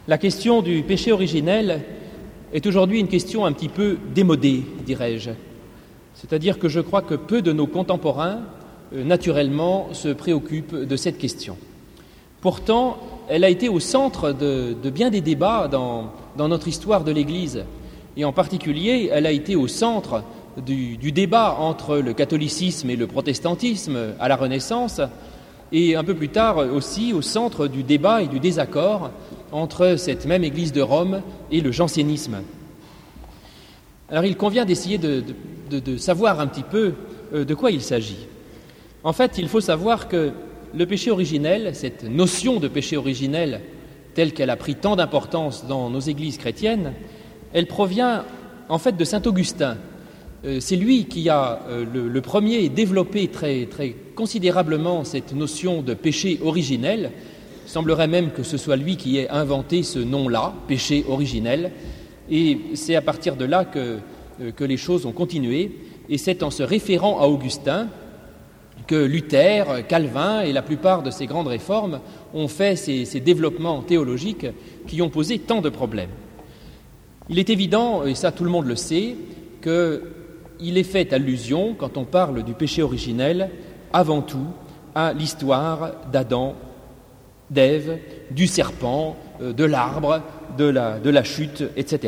La question du péché originel est aujourd'hui une question un petit peu démodée, dirais-je. C'est-à-dire que je crois que peu de nos contemporains, naturellement, se préoccupent de cette question. Pourtant, elle a été au centre de bien des débats dans notre histoire de l'Église. Et en particulier, elle a été au centre du débat entre le catholicisme et le protestantisme à la Renaissance, et un peu plus tard aussi au centre du débat et du désaccord entre cette même Église de Rome et le jansénisme. Alors il convient d'essayer de savoir un petit peu de quoi il s'agit. En fait, il faut savoir que le péché originel, cette notion de péché originel telle qu'elle a pris tant d'importance dans nos églises chrétiennes, elle provient en fait de saint Augustin. C'est lui qui a le premier développé très considérablement cette notion de péché originel. Il semblerait même que ce soit lui qui ait inventé ce nom-là, péché originel. Et c'est à partir de là que les choses ont continué. Et c'est en se référant à Augustin que Luther, Calvin et la plupart de ces grandes réformes ont fait ces développements théologiques qui ont posé tant de problèmes. Il est évident, et ça tout le monde le sait, qu'il est fait allusion, quand on parle du péché originel, avant tout à l'histoire d'Adam, d'Ève, du serpent, de l'arbre, de la chute, etc.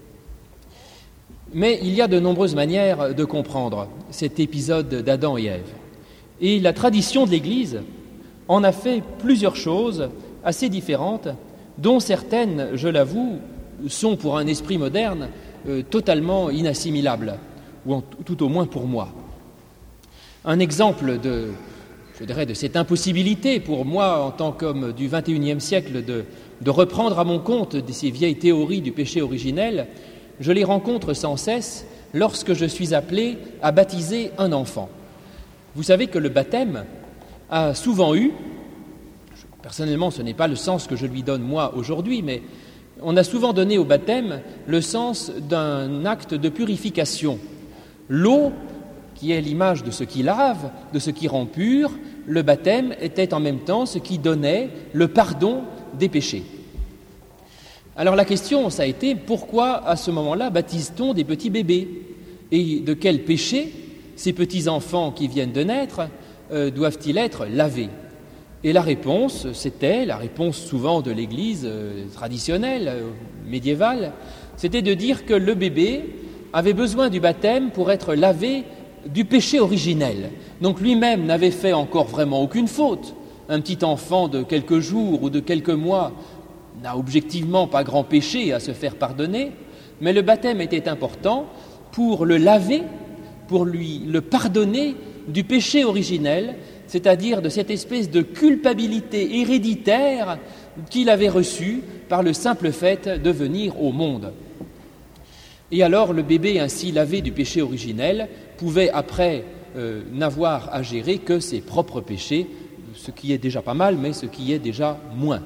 Mais il y a de nombreuses manières de comprendre cet épisode d'Adam et Ève. Et la tradition de l'Église en a fait plusieurs choses assez différentes, dont certaines, je l'avoue, sont pour un esprit moderne totalement inassimilables, ou tout au moins pour moi. Un exemple de cette impossibilité pour moi, en tant qu'homme du XXIe siècle, de reprendre à mon compte ces vieilles théories du péché originel, je les rencontre sans cesse lorsque je suis appelé à baptiser un enfant. Vous savez que le baptême a souvent eu, personnellement ce n'est pas le sens que je lui donne moi aujourd'hui, mais on a souvent donné au baptême le sens d'un acte de purification. L'eau, qui est l'image de ce qui lave, de ce qui rend pur, le baptême était en même temps ce qui donnait le pardon des péchés. Alors la question, ça a été, pourquoi à ce moment-là baptise-t-on des petits bébés ? Et de quels péchés ces petits-enfants qui viennent de naître doivent-ils être lavés ? Et la réponse, c'était, la réponse souvent de l'Église traditionnelle, médiévale, c'était de dire que le bébé avait besoin du baptême pour être lavé du péché originel. Donc lui-même n'avait fait encore vraiment aucune faute. Un petit enfant de quelques jours ou de quelques mois n'a objectivement pas grand péché à se faire pardonner, mais le baptême était important pour le laver, pour lui le pardonner du péché originel, c'est-à-dire de cette espèce de culpabilité héréditaire qu'il avait reçue par le simple fait de venir au monde. Et alors le bébé ainsi lavé du péché originel pouvait après n'avoir à gérer que ses propres péchés, ce qui est déjà pas mal, mais ce qui est déjà moins.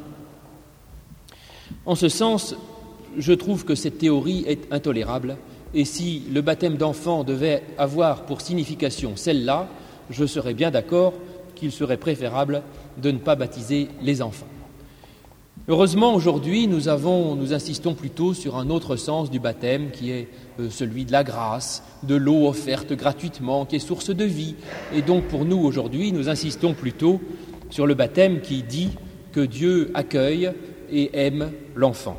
En ce sens, je trouve que cette théorie est intolérable, et si le baptême d'enfant devait avoir pour signification celle-là, je serais bien d'accord qu'il serait préférable de ne pas baptiser les enfants. Heureusement, aujourd'hui, nous insistons plutôt sur un autre sens du baptême qui est celui de la grâce, de l'eau offerte gratuitement, qui est source de vie. Et donc, pour nous, aujourd'hui, nous insistons plutôt sur le baptême qui dit que Dieu accueille et aime l'enfant.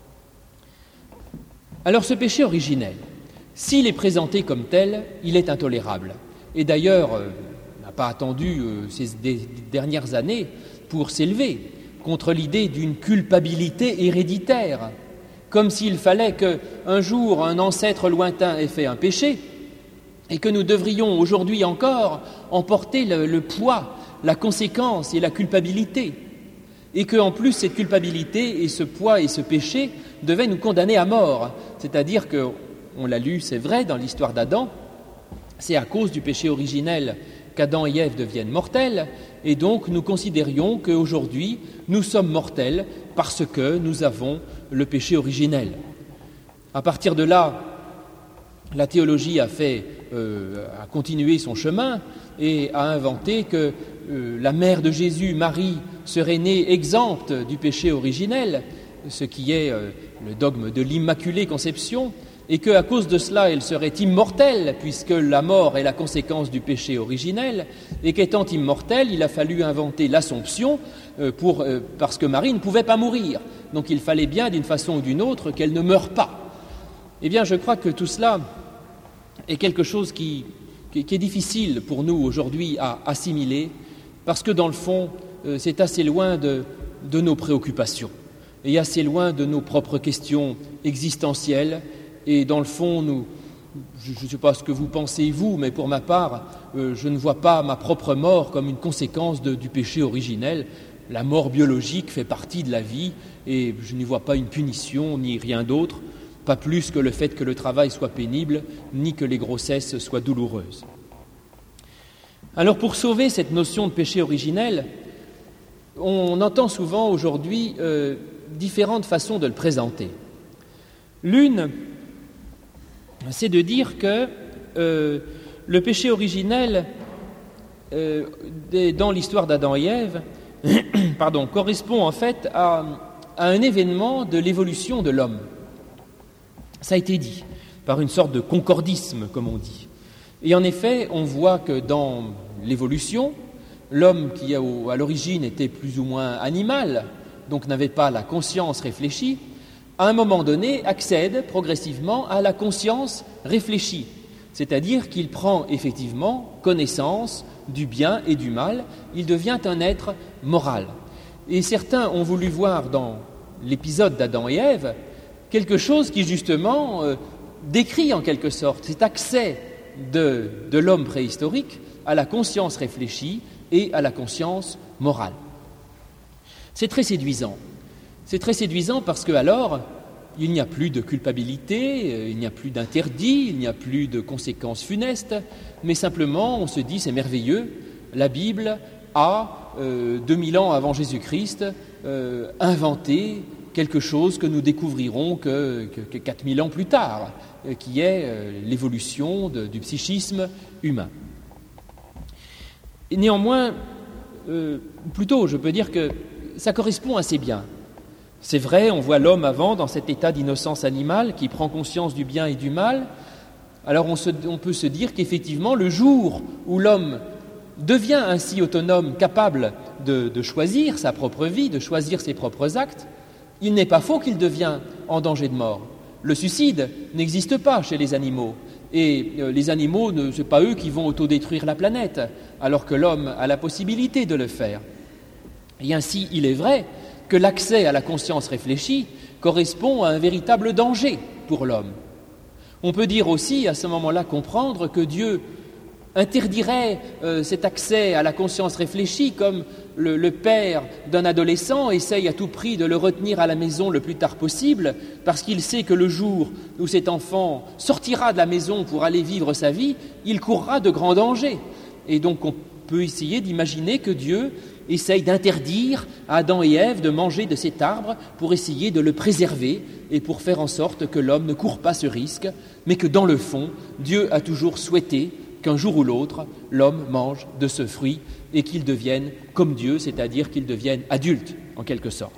Alors, ce péché originel, s'il est présenté comme tel, il est intolérable. Et d'ailleurs, on n'a pas attendu ces dernières années pour s'élever contre l'idée d'une culpabilité héréditaire, comme s'il fallait qu'un jour un ancêtre lointain ait fait un péché et que nous devrions aujourd'hui encore en porter le poids, la conséquence et la culpabilité, et qu'en plus cette culpabilité et ce poids et ce péché devaient nous condamner à mort, c'est-à-dire que, on l'a lu, c'est vrai, dans l'histoire d'Adam, c'est à cause du péché originel qu'Adam et Ève deviennent mortels, et donc nous considérions qu'aujourd'hui nous sommes mortels parce que nous avons le péché originel. À partir de là, la théologie a continué son chemin et a inventé que la mère de Jésus, Marie, serait née exempte du péché originel, ce qui est le dogme de l'Immaculée Conception, et qu'à cause de cela, elle serait immortelle, puisque la mort est la conséquence du péché originel, et qu'étant immortelle, il a fallu inventer l'Assomption parce que Marie ne pouvait pas mourir. Donc il fallait bien, d'une façon ou d'une autre, qu'elle ne meure pas. Eh bien, je crois que tout cela est quelque chose qui est difficile pour nous aujourd'hui à assimiler, parce que dans le fond, c'est assez loin de nos préoccupations et assez loin de nos propres questions existentielles. Et dans le fond, je ne sais pas ce que vous pensez vous, mais pour ma part, je ne vois pas ma propre mort comme une conséquence du péché originel. La mort biologique fait partie de la vie et je n'y vois pas une punition ni rien d'autre, pas plus que le fait que le travail soit pénible, ni que les grossesses soient douloureuses. Alors pour sauver cette notion de péché originel, on entend souvent aujourd'hui différentes façons de le présenter. L'une, c'est de dire que le péché originel dans l'histoire d'Adam et Ève correspond en fait à un événement de l'évolution de l'homme. Ça a été dit, par une sorte de concordisme, comme on dit. Et en effet, on voit que dans l'évolution, l'homme qui à l'origine était plus ou moins animal, donc n'avait pas la conscience réfléchie, à un moment donné, accède progressivement à la conscience réfléchie, c'est-à-dire qu'il prend effectivement connaissance du bien et du mal, il devient un être moral. Et certains ont voulu voir dans l'épisode d'Adam et Ève quelque chose qui justement décrit en quelque sorte cet accès de l'homme préhistorique à la conscience réfléchie et à la conscience morale. C'est très séduisant. C'est très séduisant parce que alors, il n'y a plus de culpabilité, il n'y a plus d'interdit, il n'y a plus de conséquences funestes, mais simplement on se dit c'est merveilleux, la Bible a, 2000 ans avant Jésus-Christ, inventé quelque chose que nous découvrirons que 4000 ans plus tard, qui est l'évolution du psychisme humain. Et néanmoins, plutôt je peux dire que ça correspond assez bien. C'est vrai, on voit l'homme avant dans cet état d'innocence animale qui prend conscience du bien et du mal. Alors on peut se dire qu'effectivement, le jour où l'homme devient ainsi autonome, capable de choisir sa propre vie, de choisir ses propres actes, il n'est pas faux qu'il devient en danger de mort. Le suicide n'existe pas chez les animaux. Et les animaux, ce n'est pas eux qui vont autodétruire la planète, alors que l'homme a la possibilité de le faire. Et ainsi, il est vrai que l'accès à la conscience réfléchie correspond à un véritable danger pour l'homme. On peut dire aussi, à ce moment-là, comprendre que Dieu interdirait cet accès à la conscience réfléchie comme le père d'un adolescent essaye à tout prix de le retenir à la maison le plus tard possible parce qu'il sait que le jour où cet enfant sortira de la maison pour aller vivre sa vie, il courra de grands dangers. Et donc on peut essayer d'imaginer que Dieu essaye d'interdire à Adam et Ève de manger de cet arbre pour essayer de le préserver et pour faire en sorte que l'homme ne court pas ce risque, mais que dans le fond, Dieu a toujours souhaité qu'un jour ou l'autre, l'homme mange de ce fruit et qu'il devienne comme Dieu, c'est-à-dire qu'il devienne adulte, en quelque sorte.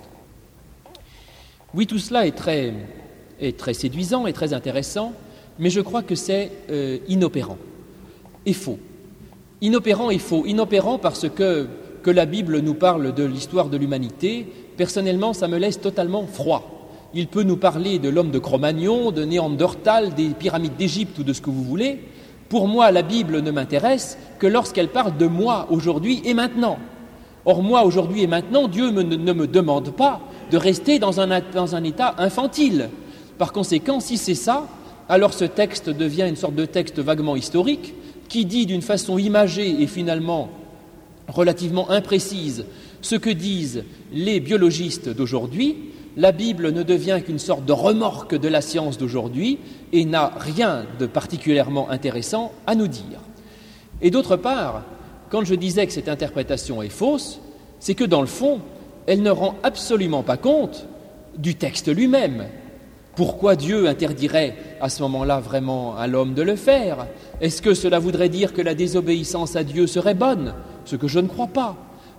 Oui, tout cela est très séduisant et très intéressant, mais je crois que c'est inopérant et faux. Inopérant et faux. Inopérant parce que la Bible nous parle de l'histoire de l'humanité, personnellement, ça me laisse totalement froid. Il peut nous parler de l'homme de Cro-Magnon, de Néandertal, des pyramides d'Égypte ou de ce que vous voulez. Pour moi, la Bible ne m'intéresse que lorsqu'elle parle de moi aujourd'hui et maintenant. Or, moi aujourd'hui et maintenant, Dieu ne me demande pas de rester dans un état infantile. Par conséquent, si c'est ça, alors ce texte devient une sorte de texte vaguement historique qui dit d'une façon imagée et finalement relativement imprécise ce que disent les biologistes d'aujourd'hui. La Bible ne devient qu'une sorte de remorque de la science d'aujourd'hui et n'a rien de particulièrement intéressant à nous dire. Et d'autre part, quand je disais que cette interprétation est fausse, c'est que dans le fond, elle ne rend absolument pas compte du texte lui-même. Pourquoi Dieu interdirait à ce moment-là vraiment à l'homme de le faire ? Est-ce que cela voudrait dire que la désobéissance à Dieu serait bonne ? Ce que je ne crois pas.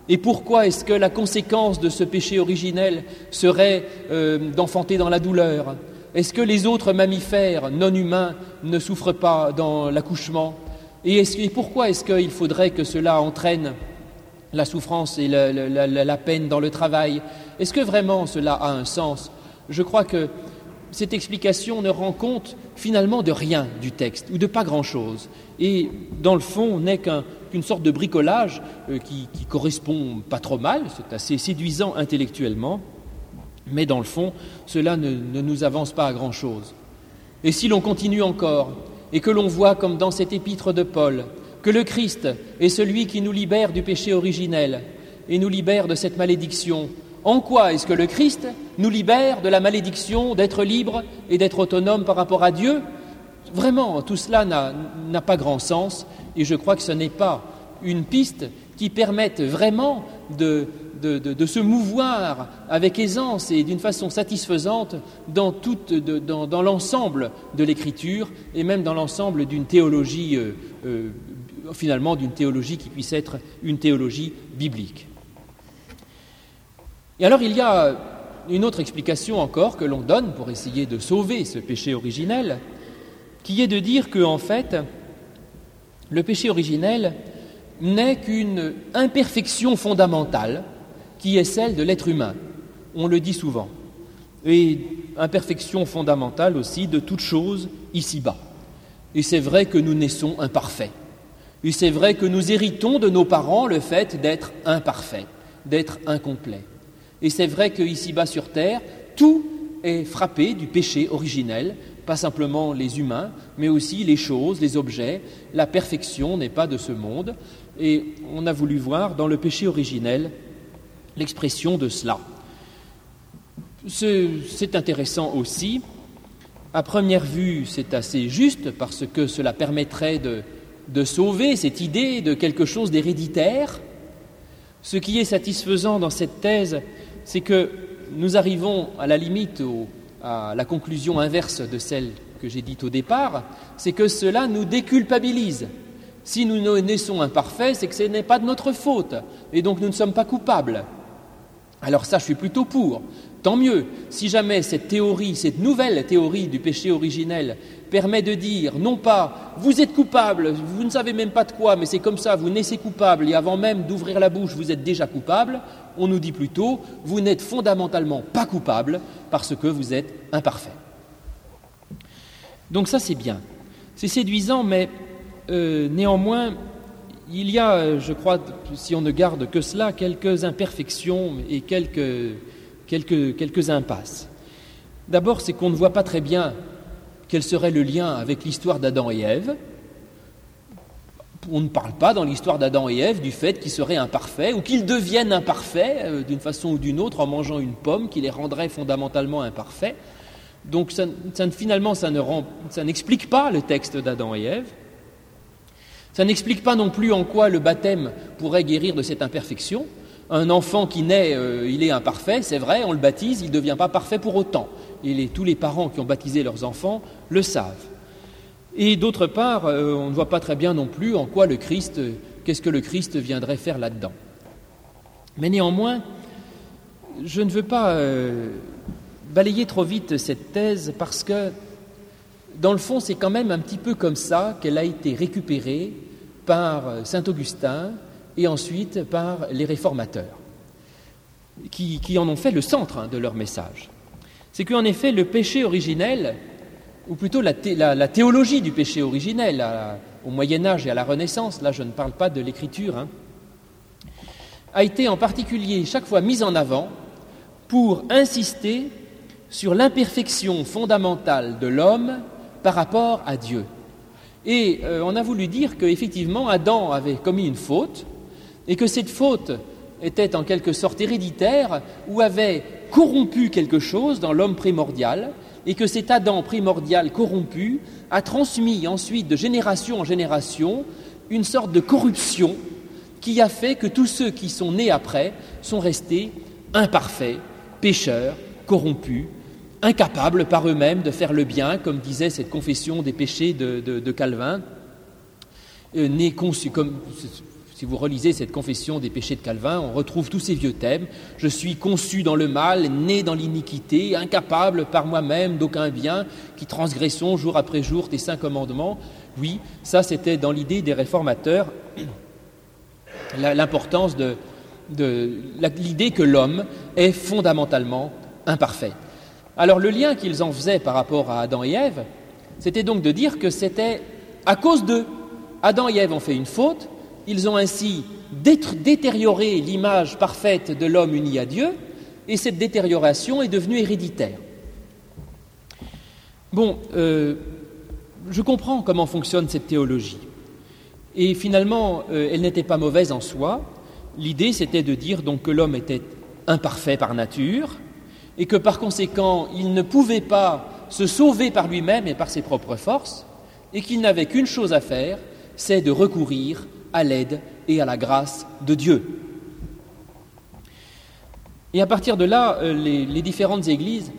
Et pourquoi est-ce que la conséquence de ce péché originel serait d'enfanter dans la douleur? Est-ce que les autres mammifères non humains ne souffrent pas dans l'accouchement? Et pourquoi est-ce qu'il faudrait que cela entraîne la souffrance et la peine dans le travail? Est-ce que vraiment cela a un sens? Je crois que cette explication ne rend compte finalement de rien du texte, ou de pas grand-chose. Et dans le fond, n'est qu'une sorte de bricolage qui correspond pas trop mal, c'est assez séduisant intellectuellement, mais dans le fond, cela ne nous avance pas à grand-chose. Et si l'on continue encore, et que l'on voit comme dans cette épître de Paul, que le Christ est celui qui nous libère du péché originel et nous libère de cette malédiction, en quoi est-ce que le Christ nous libère de la malédiction d'être libre et d'être autonome par rapport à Dieu? Vraiment, tout cela n'a pas grand sens, et je crois que ce n'est pas une piste qui permette vraiment de se mouvoir avec aisance et d'une façon satisfaisante dans l'ensemble de l'Écriture, et même dans l'ensemble d'une théologie, finalement d'une théologie qui puisse être une théologie biblique. Et alors il y a une autre explication encore que l'on donne pour essayer de sauver ce péché originel, qui est de dire que, en fait, le péché originel n'est qu'une imperfection fondamentale qui est celle de l'être humain. On le dit souvent. Et imperfection fondamentale aussi de toute chose ici-bas. Et c'est vrai que nous naissons imparfaits. Et c'est vrai que nous héritons de nos parents le fait d'être imparfaits, d'être incomplets. Et c'est vrai qu'ici-bas sur Terre, tout est frappé du péché originel, pas simplement les humains, mais aussi les choses, les objets. La perfection n'est pas de ce monde. Et on a voulu voir dans le péché originel l'expression de cela. C'est intéressant aussi. À première vue, c'est assez juste parce que cela permettrait de sauver cette idée de quelque chose d'héréditaire. Ce qui est satisfaisant dans cette thèse, c'est que nous arrivons à la limite à la conclusion inverse de celle que j'ai dite au départ, c'est que cela nous déculpabilise. Si nous naissons imparfaits, c'est que ce n'est pas de notre faute, et donc nous ne sommes pas coupables. Alors ça, je suis plutôt pour. Tant mieux, si jamais cette nouvelle théorie du péché originel permet de dire, non pas « vous êtes coupable, vous ne savez même pas de quoi, mais c'est comme ça, vous naissez coupable, et avant même d'ouvrir la bouche, vous êtes déjà coupable », on nous dit plutôt « vous n'êtes fondamentalement pas coupable parce que vous êtes imparfait ». Donc ça, c'est bien. C'est séduisant, mais néanmoins, il y a, je crois, si on ne garde que cela, quelques imperfections et quelques impasses. D'abord, c'est qu'on ne voit pas très bien quel serait le lien avec l'histoire d'Adam et Ève. On ne parle pas dans l'histoire d'Adam et Ève du fait qu'ils seraient imparfaits ou qu'ils deviennent imparfaits d'une façon ou d'une autre en mangeant une pomme qui les rendrait fondamentalement imparfaits. Donc finalement, ça n'explique pas le texte d'Adam et Ève. Ça n'explique pas non plus en quoi le baptême pourrait guérir de cette imperfection. Un enfant qui naît, il est imparfait, c'est vrai, on le baptise, il ne devient pas parfait pour autant. Et tous les parents qui ont baptisé leurs enfants le savent. Et d'autre part, on ne voit pas très bien non plus en quoi qu'est-ce que le Christ viendrait faire là-dedans. Mais néanmoins, je ne veux pas balayer trop vite cette thèse parce que, dans le fond, c'est quand même un petit peu comme ça qu'elle a été récupérée par saint Augustin et ensuite par les réformateurs, qui en ont fait le centre de leur message. C'est qu'en effet, le péché originel, ou plutôt la théologie du péché originel, au Moyen-Âge et à la Renaissance, là je ne parle pas de l'Écriture, a été en particulier chaque fois mise en avant pour insister sur l'imperfection fondamentale de l'homme par rapport à Dieu. Et on a voulu dire qu'effectivement, Adam avait commis une faute, et que cette faute était en quelque sorte héréditaire ou avait corrompu quelque chose dans l'homme primordial, et que cet Adam primordial corrompu a transmis ensuite de génération en génération une sorte de corruption qui a fait que tous ceux qui sont nés après sont restés imparfaits, pécheurs, corrompus, incapables par eux-mêmes de faire le bien, comme disait cette confession des péchés de Calvin, nés conçus comme... Si vous relisez cette confession des péchés de Calvin, on retrouve tous ces vieux thèmes. Je suis conçu dans le mal, né dans l'iniquité, incapable par moi-même d'aucun bien, qui transgressons jour après jour tes saints commandements. Oui, ça c'était dans l'idée des réformateurs, l'importance de l'idée que l'homme est fondamentalement imparfait. Alors le lien qu'ils en faisaient par rapport à Adam et Ève, c'était donc de dire que c'était à cause d'eux. Adam et Ève ont fait une faute, ils ont ainsi détérioré l'image parfaite de l'homme uni à Dieu, et cette détérioration est devenue héréditaire. Bon, je comprends comment fonctionne cette théologie. Et finalement, elle n'était pas mauvaise en soi. L'idée, c'était de dire donc que l'homme était imparfait par nature, et que par conséquent, il ne pouvait pas se sauver par lui-même et par ses propres forces, et qu'il n'avait qu'une chose à faire, c'est de recourir à l'aide et à la grâce de Dieu. Et à partir de là, les différentes églises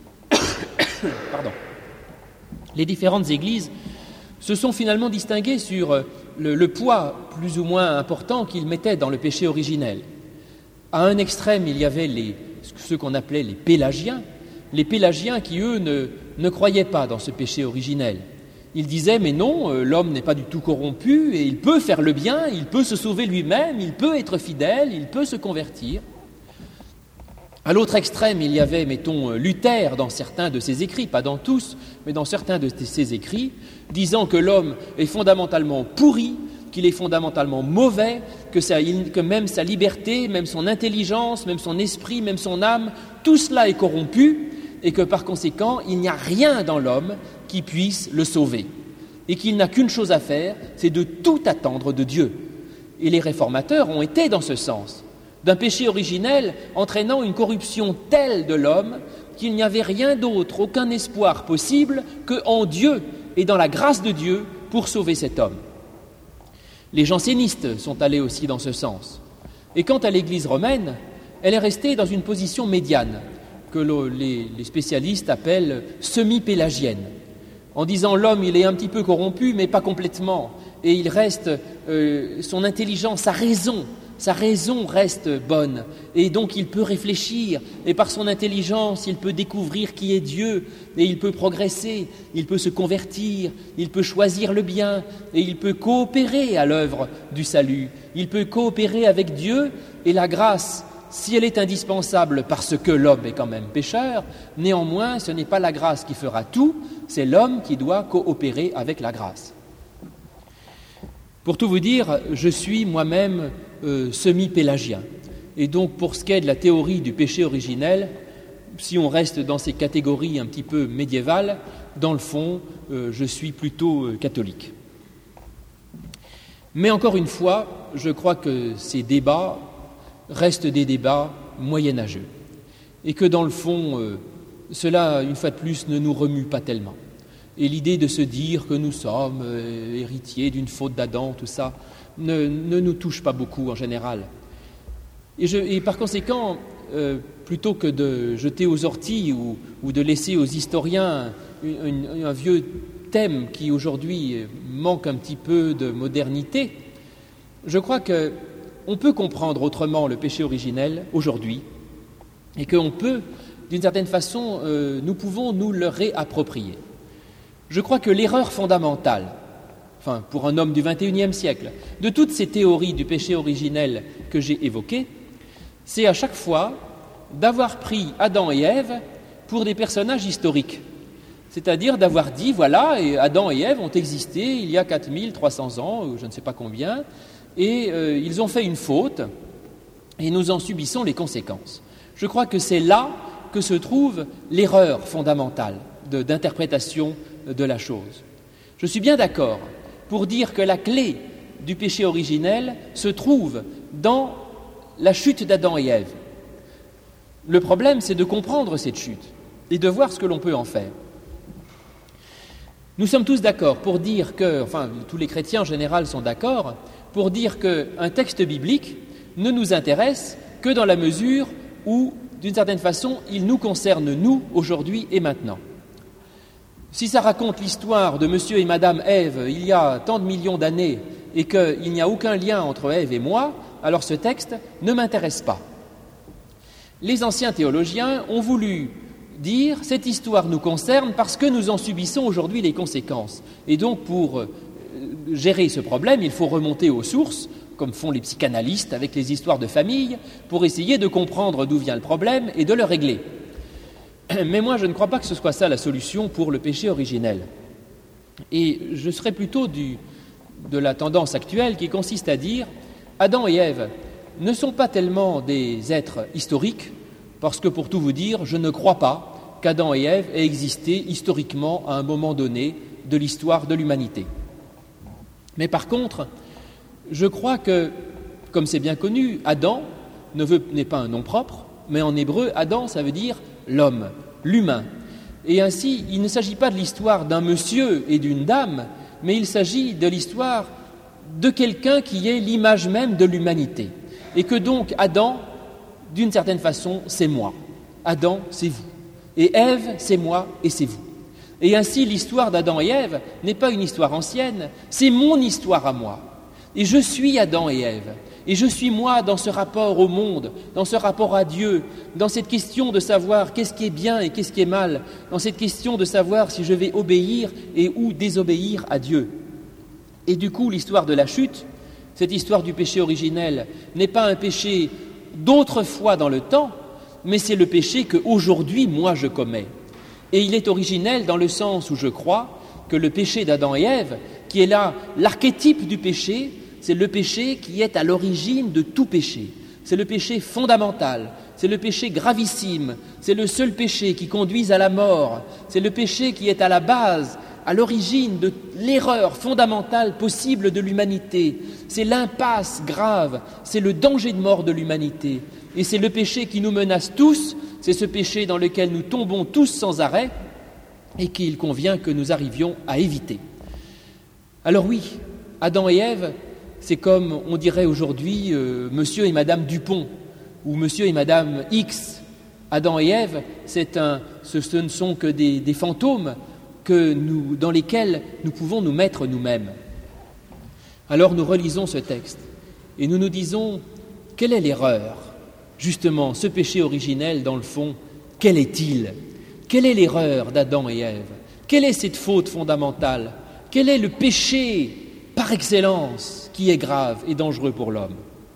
se sont finalement distinguées sur le poids plus ou moins important qu'ils mettaient dans le péché originel. À un extrême, il y avait ceux qu'on appelait les pélagiens qui, eux, ne croyaient pas dans ce péché originel. Ils disaient, mais non, l'homme n'est pas du tout corrompu et il peut faire le bien, il peut se sauver lui-même, il peut être fidèle, il peut se convertir. À l'autre extrême, il y avait, mettons, Luther dans certains de ses écrits, pas dans tous, mais dans certains de ses écrits, disant que l'homme est fondamentalement pourri, qu'il est fondamentalement mauvais, que même sa liberté, même son intelligence, même son esprit, même son âme, tout cela est corrompu, et que par conséquent, il n'y a rien dans l'homme qui puisse le sauver. Et qu'il n'a qu'une chose à faire, c'est de tout attendre de Dieu. Et les réformateurs ont été dans ce sens, d'un péché originel entraînant une corruption telle de l'homme qu'il n'y avait rien d'autre, aucun espoir possible qu'en Dieu et dans la grâce de Dieu pour sauver cet homme. Les jansénistes sont allés aussi dans ce sens. Et quant à l'Église romaine, elle est restée dans une position médiane, que les spécialistes appellent semi-pélagienne, en disant l'homme il est un petit peu corrompu mais pas complètement, et il reste son intelligence, sa raison reste bonne, et donc il peut réfléchir, et par son intelligence il peut découvrir qui est Dieu, et il peut progresser, il peut se convertir, il peut choisir le bien, et il peut coopérer à l'œuvre du salut, il peut coopérer avec Dieu, et la grâce, si elle est indispensable parce que l'homme est quand même pécheur, néanmoins ce n'est pas la grâce qui fera tout, c'est l'homme qui doit coopérer avec la grâce. Pour tout vous dire, je suis moi-même semi-pélagien. Et donc pour ce qui est de la théorie du péché originel, si on reste dans ces catégories un petit peu médiévales, dans le fond, je suis plutôt catholique. Mais encore une fois, je crois que ces débats restent des débats moyenâgeux. Et que dans le fond, cela, une fois de plus, ne nous remue pas tellement. Et l'idée de se dire que nous sommes héritiers d'une faute d'Adam, tout ça, ne nous touche pas beaucoup en général. Et par conséquent, plutôt que de jeter aux orties ou de laisser aux historiens un vieux thème qui aujourd'hui manque un petit peu de modernité, je crois qu'on peut comprendre autrement le péché originel aujourd'hui et qu'on peut, d'une certaine façon, nous pouvons nous le réapproprier. Je crois que l'erreur fondamentale, pour un homme du XXIe siècle, de toutes ces théories du péché originel que j'ai évoquées, c'est à chaque fois d'avoir pris Adam et Ève pour des personnages historiques. C'est-à-dire d'avoir dit, voilà, Adam et Ève ont existé il y a 4300 ans, ou je ne sais pas combien, et ils ont fait une faute, et nous en subissons les conséquences. Je crois que c'est là que se trouve l'erreur fondamentale d'interprétation de la chose. Je suis bien d'accord pour dire que la clé du péché originel se trouve dans la chute d'Adam et Ève. Le problème, c'est de comprendre cette chute et de voir ce que l'on peut en faire. Nous sommes tous d'accord pour dire que, tous les chrétiens en général sont d'accord, pour dire qu'un texte biblique ne nous intéresse que dans la mesure où, d'une certaine façon, il nous concerne, nous, aujourd'hui et maintenant. Si ça raconte l'histoire de monsieur et madame Ève il y a tant de millions d'années et qu'il n'y a aucun lien entre Ève et moi, alors ce texte ne m'intéresse pas. Les anciens théologiens ont voulu dire « cette histoire nous concerne parce que nous en subissons aujourd'hui les conséquences ». Et donc pour gérer ce problème, il faut remonter aux sources, comme font les psychanalystes avec les histoires de famille, pour essayer de comprendre d'où vient le problème et de le régler. Mais moi, je ne crois pas que ce soit ça la solution pour le péché originel. Et je serais plutôt de la tendance actuelle qui consiste à dire Adam et Ève ne sont pas tellement des êtres historiques, parce que pour tout vous dire, je ne crois pas qu'Adam et Ève aient existé historiquement à un moment donné de l'histoire de l'humanité. Mais par contre, je crois que, comme c'est bien connu, Adam n'est pas un nom propre, mais en hébreu, Adam, ça veut dire l'homme, l'humain. Et ainsi, il ne s'agit pas de l'histoire d'un monsieur et d'une dame, mais il s'agit de l'histoire de quelqu'un qui est l'image même de l'humanité. Et que donc Adam, d'une certaine façon, c'est moi. Adam, c'est vous. Et Ève, c'est moi et c'est vous. Et ainsi, l'histoire d'Adam et Ève n'est pas une histoire ancienne, c'est mon histoire à moi. Et je suis Adam et Ève. Et je suis moi dans ce rapport au monde, dans ce rapport à Dieu, dans cette question de savoir qu'est-ce qui est bien et qu'est-ce qui est mal, dans cette question de savoir si je vais obéir et ou désobéir à Dieu. Et du coup, l'histoire de la chute, cette histoire du péché originel, n'est pas un péché d'autrefois dans le temps, mais c'est le péché qu'aujourd'hui, moi, je commets. Et il est originel dans le sens où je crois que le péché d'Adam et Ève, qui est là l'archétype du péché, c'est le péché qui est à l'origine de tout péché. C'est le péché fondamental, c'est le péché gravissime, c'est le seul péché qui conduise à la mort, c'est le péché qui est à la base, à l'origine de l'erreur fondamentale possible de l'humanité. C'est l'impasse grave, c'est le danger de mort de l'humanité. Et c'est le péché qui nous menace tous, c'est ce péché dans lequel nous tombons tous sans arrêt et qu'il convient que nous arrivions à éviter. Alors oui, Adam et Ève, c'est comme on dirait aujourd'hui monsieur et madame Dupont ou monsieur et madame X. Adam et Ève, ce ne sont que des fantômes dans lesquels nous pouvons nous mettre nous-mêmes. Alors nous relisons ce texte et nous nous disons, quelle est l'erreur ? Justement, ce péché originel, dans le fond, quel est-il ? Quelle est l'erreur d'Adam et Ève ? Quelle est cette faute fondamentale ? Quel est le péché par excellence qui est grave et dangereux pour l'homme ?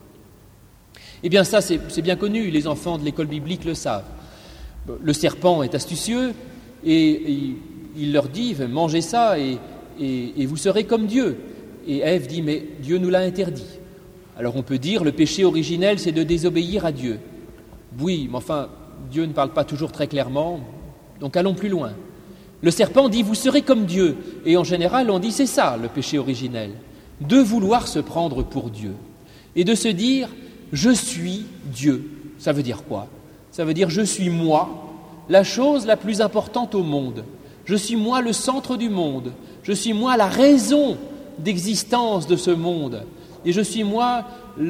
Eh bien ça, c'est bien connu, les enfants de l'école biblique le savent. Le serpent est astucieux et il leur dit « mangez ça et vous serez comme Dieu ». Et Ève dit « mais Dieu nous l'a interdit ». Alors on peut dire le péché originel, c'est de désobéir à Dieu. Oui, mais enfin, Dieu ne parle pas toujours très clairement, donc allons plus loin. Le serpent dit « vous serez comme Dieu ». Et en général, on dit « c'est ça le péché originel ». De vouloir se prendre pour Dieu et de se dire « je suis Dieu ». Ça veut dire quoi ? Ça veut dire « je suis moi, la chose la plus importante au monde ». Je suis moi le centre du monde. Je suis moi la raison d'existence de ce monde. Et je suis moi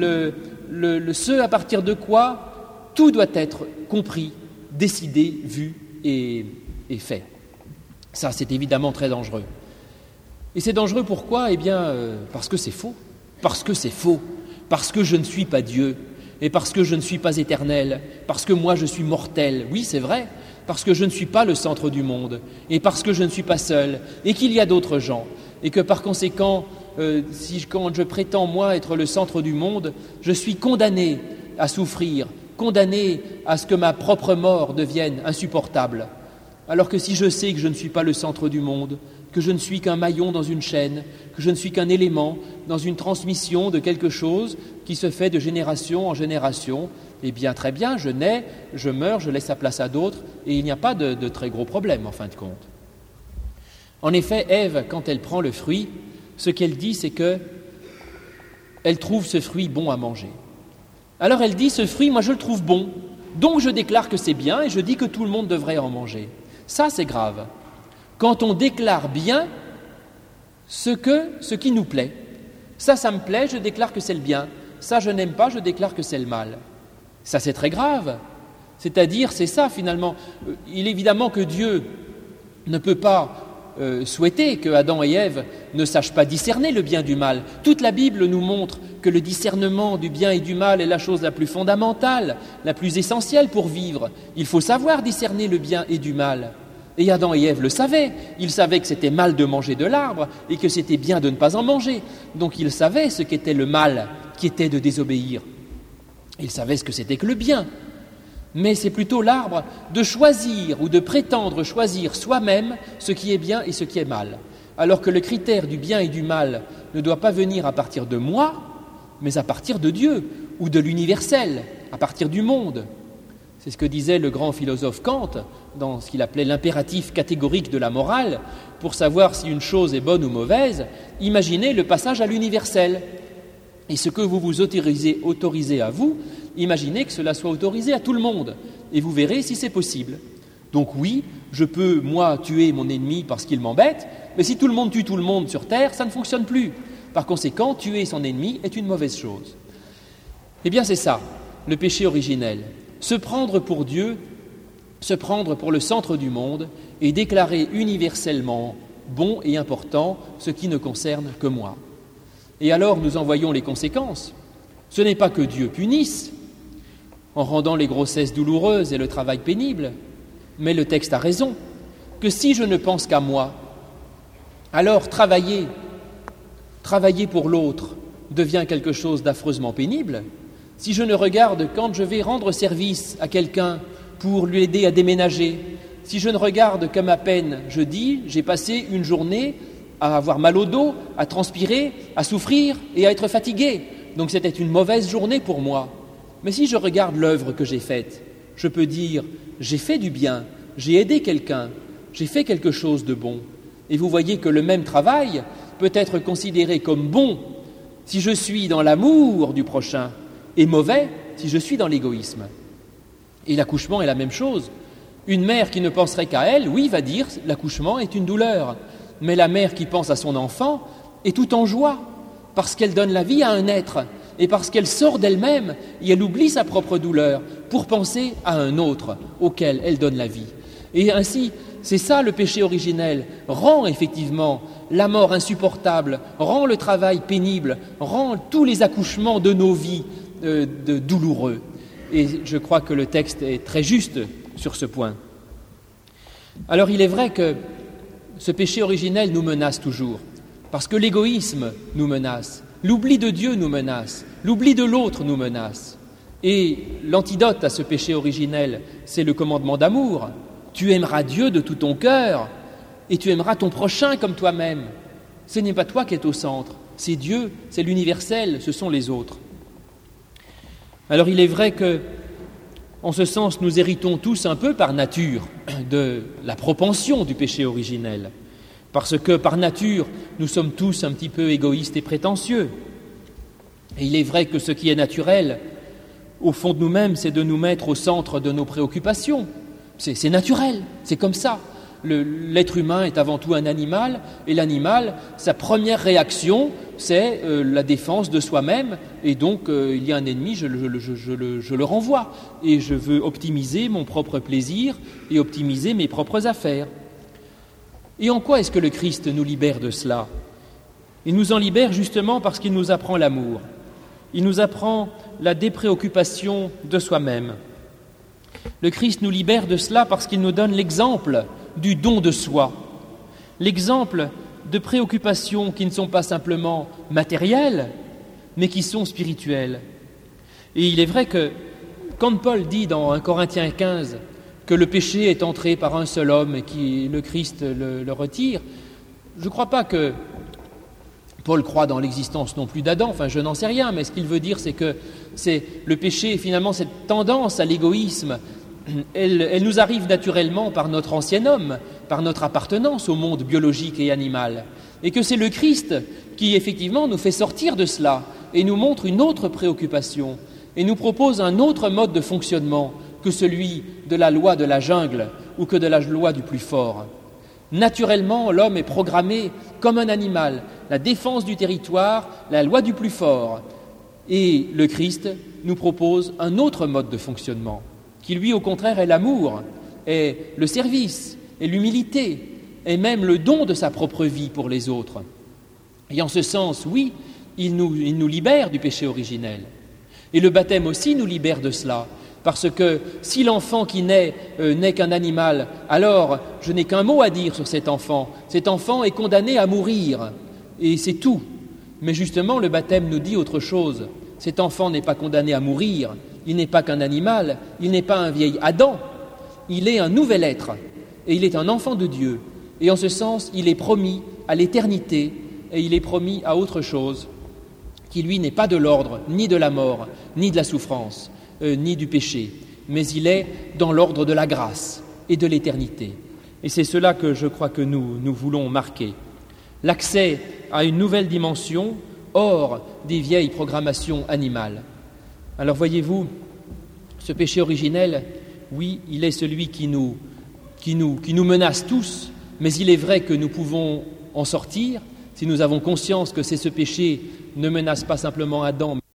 ce à partir de quoi tout doit être compris, décidé, vu et fait. Ça, c'est évidemment très dangereux. Et c'est dangereux pourquoi ? Eh bien, parce que c'est faux. Parce que c'est faux. Parce que je ne suis pas Dieu. Et parce que je ne suis pas éternel. Parce que moi, je suis mortel. Oui, c'est vrai. Parce que je ne suis pas le centre du monde. Et parce que je ne suis pas seul. Et qu'il y a d'autres gens. Et que par conséquent, quand je prétends, moi, être le centre du monde, je suis condamné à souffrir, condamné à ce que ma propre mort devienne insupportable. Alors que si je sais que je ne suis pas le centre du monde, que je ne suis qu'un maillon dans une chaîne, que je ne suis qu'un élément dans une transmission de quelque chose qui se fait de génération en génération, eh bien très bien, je nais, je meurs, je laisse la place à d'autres, et il n'y a pas de très gros problème en fin de compte. En effet, Ève, quand elle prend le fruit, ce qu'elle dit, c'est qu'elle trouve ce fruit bon à manger. Alors elle dit, ce fruit, moi je le trouve bon, donc je déclare que c'est bien et je dis que tout le monde devrait en manger. Ça, c'est grave. Quand on déclare bien ce qui nous plaît. Ça me plaît, je déclare que c'est le bien. Ça, je n'aime pas, je déclare que c'est le mal. Ça, c'est très grave. C'est-à-dire, c'est ça finalement. Il est évidemment que Dieu ne peut pas souhaité que Adam et Ève ne sachent pas discerner le bien du mal. Toute la Bible nous montre que le discernement du bien et du mal est la chose la plus fondamentale, la plus essentielle pour vivre. Il faut savoir discerner le bien et du mal. Et Adam et Ève le savaient. Ils savaient que c'était mal de manger de l'arbre et que c'était bien de ne pas en manger. Donc ils savaient ce qu'était le mal, qui était de désobéir. Ils savaient ce que c'était que le bien. Mais c'est plutôt l'arbre de choisir ou de prétendre choisir soi-même ce qui est bien et ce qui est mal. Alors que le critère du bien et du mal ne doit pas venir à partir de moi, mais à partir de Dieu ou de l'universel, à partir du monde. C'est ce que disait le grand philosophe Kant dans ce qu'il appelait l'impératif catégorique de la morale. Pour savoir si une chose est bonne ou mauvaise, imaginez le passage à l'universel. Et ce que vous vous autorisez à vous, imaginez que cela soit autorisé à tout le monde. Et vous verrez si c'est possible. Donc oui, je peux, moi, tuer mon ennemi parce qu'il m'embête, mais si tout le monde tue tout le monde sur Terre, ça ne fonctionne plus. Par conséquent, tuer son ennemi est une mauvaise chose. Eh bien, c'est ça, le péché originel. Se prendre pour Dieu, se prendre pour le centre du monde et déclarer universellement bon et important ce qui ne concerne que moi. Et alors nous en voyons les conséquences. Ce n'est pas que Dieu punisse en rendant les grossesses douloureuses et le travail pénible, mais le texte a raison, que si je ne pense qu'à moi, alors travailler pour l'autre devient quelque chose d'affreusement pénible. Si je ne regarde quand je vais rendre service à quelqu'un pour lui aider à déménager, si je ne regarde qu'à ma peine, je dis, j'ai passé une journée à avoir mal au dos, à transpirer, à souffrir et à être fatigué. Donc c'était une mauvaise journée pour moi. Mais si je regarde l'œuvre que j'ai faite, je peux dire, j'ai fait du bien, j'ai aidé quelqu'un, j'ai fait quelque chose de bon. Et vous voyez que le même travail peut être considéré comme bon si je suis dans l'amour du prochain et mauvais si je suis dans l'égoïsme. Et l'accouchement est la même chose. Une mère qui ne penserait qu'à elle, oui, va dire l'accouchement est une douleur. Mais la mère qui pense à son enfant est tout en joie parce qu'elle donne la vie à un être et parce qu'elle sort d'elle-même et elle oublie sa propre douleur pour penser à un autre auquel elle donne la vie. Et ainsi, c'est ça le péché originel, rend effectivement la mort insupportable, rend le travail pénible, rend tous les accouchements de nos vies douloureux. Et je crois que le texte est très juste sur ce point. Alors il est vrai que ce péché originel nous menace toujours, parce que l'égoïsme nous menace, l'oubli de Dieu nous menace, l'oubli de l'autre nous menace. Et l'antidote à ce péché originel, c'est le commandement d'amour. Tu aimeras Dieu de tout ton cœur et tu aimeras ton prochain comme toi-même. Ce n'est pas toi qui es au centre, c'est Dieu, c'est l'universel, ce sont les autres. Alors il est vrai que, en ce sens, nous héritons tous un peu par nature de la propension du péché originel, parce que par nature, nous sommes tous un petit peu égoïstes et prétentieux. Et il est vrai que ce qui est naturel, au fond de nous-mêmes, c'est de nous mettre au centre de nos préoccupations. C'est naturel, c'est comme ça. L'être humain est avant tout un animal, et l'animal, sa première réaction, c'est la défense de soi-même, et donc il y a un ennemi, je le renvoie, et je veux optimiser mon propre plaisir et optimiser mes propres affaires. Et en quoi est-ce que le Christ nous libère de cela ? Il nous en libère justement parce qu'il nous apprend l'amour. Il nous apprend la dépréoccupation de soi-même. Le Christ nous libère de cela parce qu'il nous donne l'exemple du don de soi, l'exemple de préoccupations qui ne sont pas simplement matérielles, mais qui sont spirituelles. Et il est vrai que quand Paul dit dans 1 Corinthiens 15 que le péché est entré par un seul homme et que le Christ le retire, je ne crois pas que Paul croit dans l'existence non plus d'Adam, enfin je n'en sais rien, mais ce qu'il veut dire c'est que c'est le péché, finalement cette tendance à l'égoïsme, elle nous arrive naturellement par notre ancien homme, par notre appartenance au monde biologique et animal, et que c'est le Christ qui effectivement nous fait sortir de cela et nous montre une autre préoccupation et nous propose un autre mode de fonctionnement que celui de la loi de la jungle ou que de la loi du plus fort. Naturellement, l'homme est programmé comme un animal, la défense du territoire, la loi du plus fort. Et le Christ nous propose un autre mode de fonctionnement, qui lui, au contraire, est l'amour, est le service, est l'humilité, est même le don de sa propre vie pour les autres. Et en ce sens, oui, il nous libère du péché originel. Et le baptême aussi nous libère de cela, parce que si l'enfant qui naît n'est qu'un animal, alors je n'ai qu'un mot à dire sur cet enfant. Cet enfant est condamné à mourir, et c'est tout. Mais justement, le baptême nous dit autre chose. Cet enfant n'est pas condamné à mourir, il n'est pas qu'un animal, il n'est pas un vieil Adam, il est un nouvel être, et il est un enfant de Dieu. Et en ce sens, il est promis à l'éternité, et il est promis à autre chose, qui lui n'est pas de l'ordre, ni de la mort, ni de la souffrance, ni du péché, mais il est dans l'ordre de la grâce et de l'éternité. Et c'est cela que je crois que nous voulons marquer. L'accès à une nouvelle dimension hors des vieilles programmations animales. Alors voyez-vous, ce péché originel, oui, il est celui qui nous menace tous, mais il est vrai que nous pouvons en sortir si nous avons conscience que ce péché ne menace pas simplement Adam,